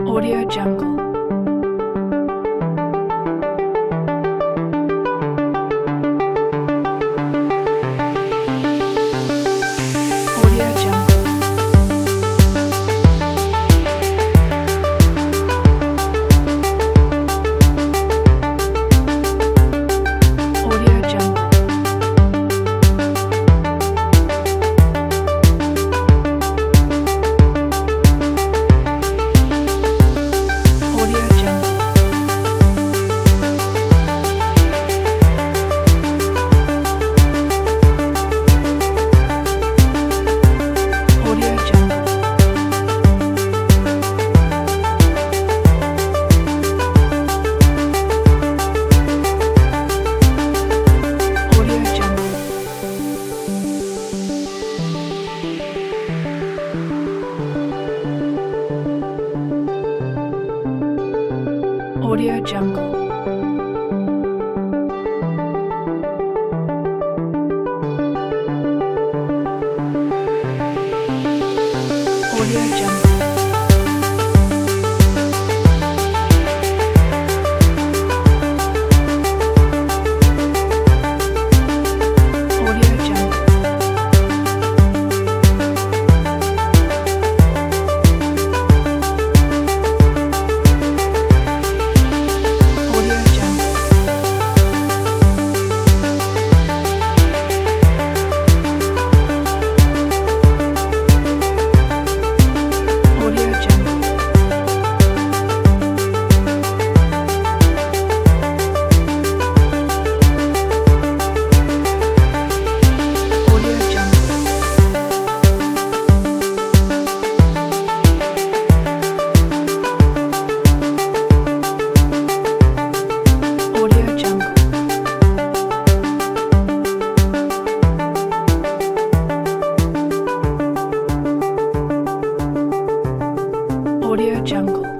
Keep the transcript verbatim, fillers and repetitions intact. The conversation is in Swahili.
Audio Jungle. Audio Jungle. Audio Jungle. Audio Jungle. Audio Jungle. Audio Jungle. Audio Jungle. Audio Jungle. Audio Jungle. Audio Jungle. Audio Jungle. Audio Jungle. Audio Jungle. Audio Jungle.